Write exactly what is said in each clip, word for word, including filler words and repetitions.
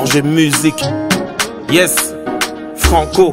Georges Musique. Yes, Franco.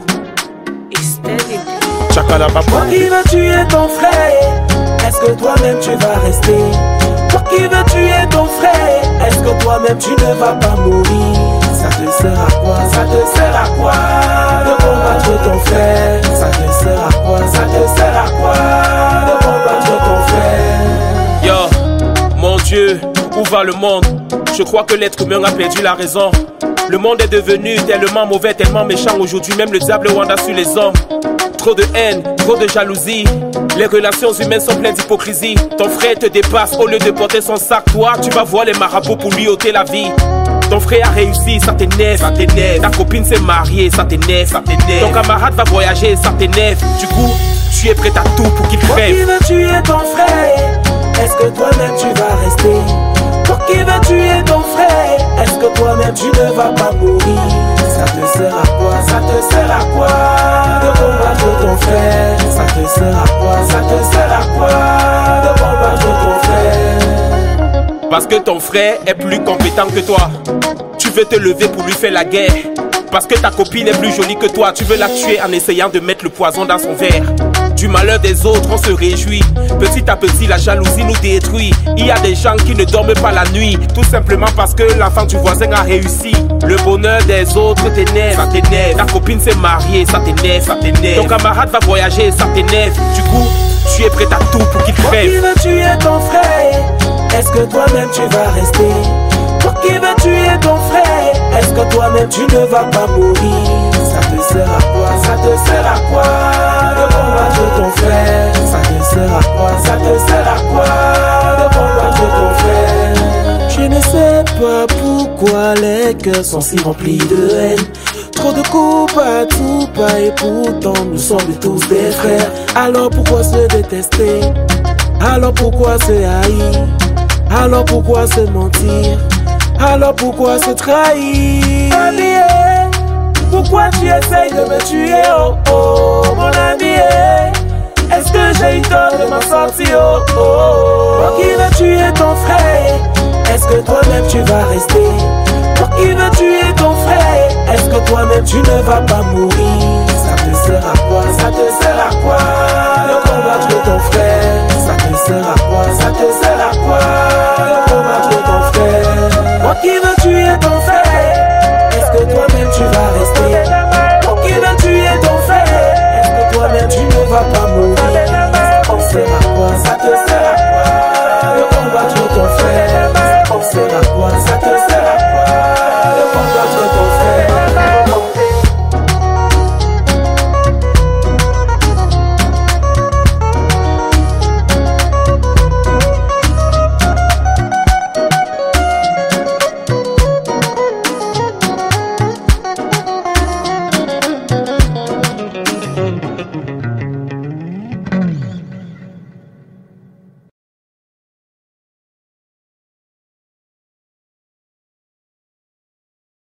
Chakala Papa. Toi qui veux tuer ton frère, est-ce que toi-même tu vas rester? Toi qui veux tuer ton frère, est-ce que toi-même tu ne vas pas mourir? Ça te sert à quoi? Ça te sert à quoi de combattre ton frère? Ça te sert à quoi? Ça te sert à quoi de combattre ton frère? Yo, mon Dieu, où va le monde? Je crois que l'être humain a perdu la raison. Le monde est devenu tellement mauvais, tellement méchant. Aujourd'hui même le diable wanda sur les hommes. Trop de haine, trop de jalousie. Les relations humaines sont pleines d'hypocrisie. Ton frère te dépasse au lieu de porter son sac. Toi, tu vas voir les marabouts pour lui ôter la vie. Ton frère a réussi, ça t'énerve, ça t'énerve. Ta copine s'est mariée, ça t'énerve, ça t'énerve. Ton camarade va voyager, ça t'énerve. Du coup, tu es prêt à tout pour qu'il crève. Toi qui veux tuer ton frère, est-ce que toi-même tu vas rester? Toi qui veux tuer ton frère, est-ce que toi-même tu ne vas pas mourir? Ça te sert à quoi? Ça te sert à quoi de combattre ton frère? Ça te sert à quoi? Ça te sert à quoi de combattre ton frère? Parce que ton frère est plus compétent que toi. Tu veux te lever pour lui faire la guerre. Parce que ta copine est plus jolie que toi. Tu veux la tuer en essayant de mettre le poison dans son verre. Du malheur des autres on se réjouit. Petit à petit la jalousie nous détruit. Il y a des gens qui ne dorment pas la nuit, tout simplement parce que l'enfant du voisin a réussi. Le bonheur des autres t'énerve, ça t'énerve. Ta copine s'est mariée, ça t'énerve, ça t'énerve. Ton camarade va voyager, ça t'énerve. Du coup, tu es prêt à tout pour qu'il crève. Toi qui veux tuer ton frère, est-ce que toi-même tu vas rester? Toi qui veux tuer ton frère, est-ce que toi-même tu ne vas pas mourir? Ça te sert à quoi? Ça te sert à quoi de combattre ton frère? Ça te sert à quoi? Ça te sert à quoi de combattre ton frère? Je ne sais pas pourquoi les cœurs sont si remplis de haine. Trop de coups à tout pas et pourtant nous sommes tous des frères. Alors pourquoi se détester? Alors pourquoi se haïr? Alors pourquoi se mentir? Alors pourquoi se trahir? Ami, pourquoi tu essayes de me tuer? Oh oh, mon ami, est-ce que j'ai eu tort de m'en sortir? Oh oh, moi qui veux tuer ton frère, est-ce que toi-même tu vas rester? Toi qui veux tuer ton frère, est-ce que toi-même tu ne vas pas mourir? Ça te sert à quoi? Ça te sert à quoi de combattre ton frère? Ça te sert à quoi? Ça te sert à quoi de combattre ton frère? Moi qui veux